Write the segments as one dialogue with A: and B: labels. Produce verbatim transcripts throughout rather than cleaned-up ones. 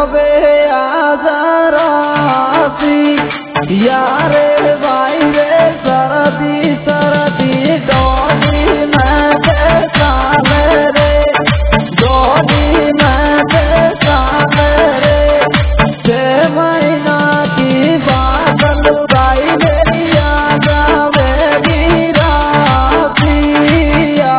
A: जावे आजरासी यारे भाई रे सरदी सरदी डोली में साले रे डोली में साले रे छह महीना की बादल भाई मेरी आ जावे गिरासिया।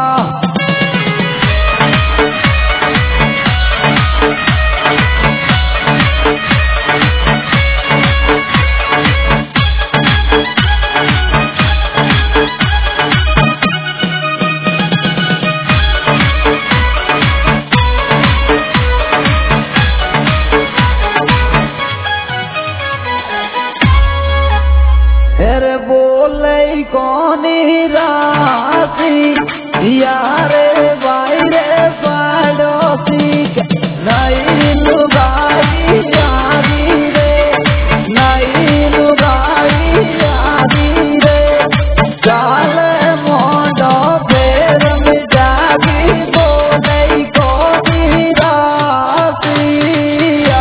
A: अरे बोले कौनी राशि यारे भाई रे पड़ोसी नहीं लुगाई यारी रे नहीं लुगाई यारी रे चाल मोडो फेर में जागी बोले कौनी राशिया।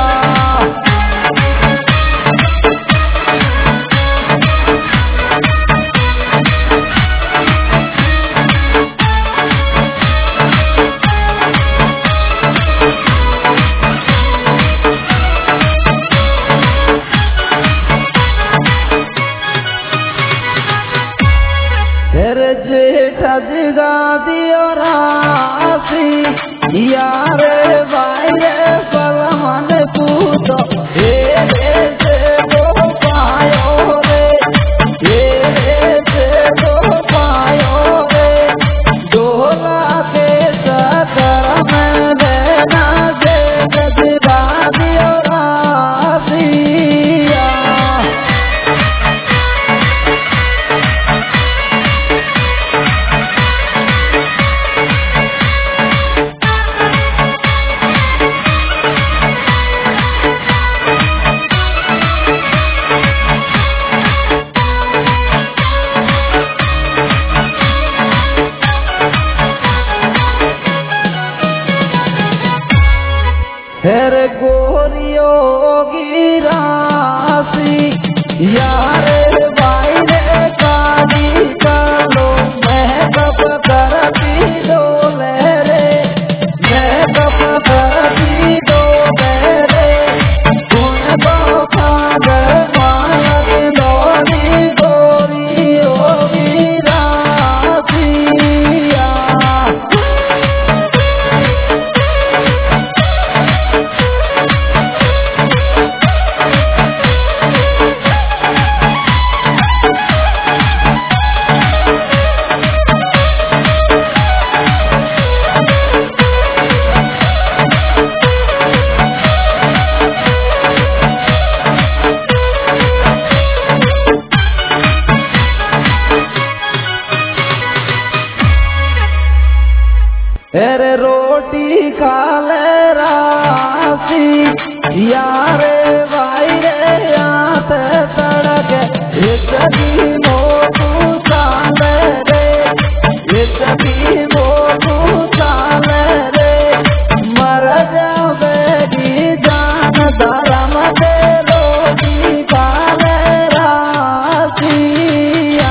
A: जेठा जिगा दियो राशि यारे भाई रे सलमान पूतो हे रे से दो पायो रे हे रे से दो पायो रे डोला के सकर में देना जे जिगा दियो राशिया। हेर गोरियो गिरासी यारे भाई रे काली कालो मैं कब करती डोले रे मैं कब करती डोले रे तुम खाद मालक डोली गोरियो गिरासिया। अरे रोटी खा ले राशि यारे भाई रे आते सड़क इतनी मोटू साले रे इतनी मोटू साले रे मर जावेगी जान धर्म दे रोटी खा ले राशिया।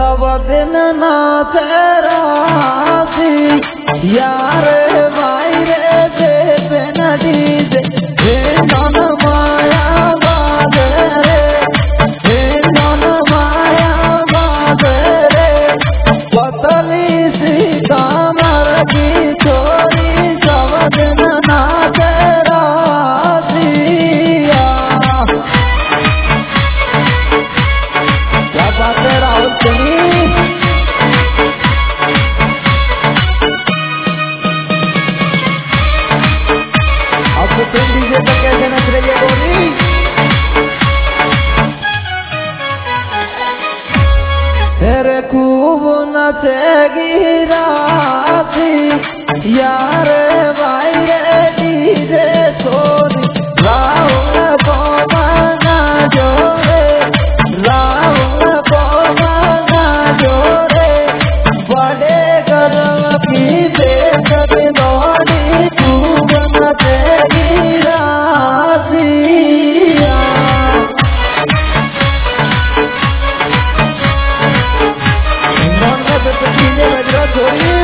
A: सब दिन नाचे रासी यारे भाई रे जे नदी दे हे नन माया बाजे रे हे नन माया बाजे रे पतली सी कमर की छोरी सब दिन नाचे रासिया। क्या बात है राहुल सिंह। आपको फिल्म डीजे पर कैसे नच रही है गोरी। अरे खूब नचेगी रासी यारे भाई रे डीजे सोनी राहुल को मना जोरे राहुल को मना जोरे बड़े गर्व की बेकत दौड़ी खूब नचेगी रासिया। डीजे बज रहा छोरी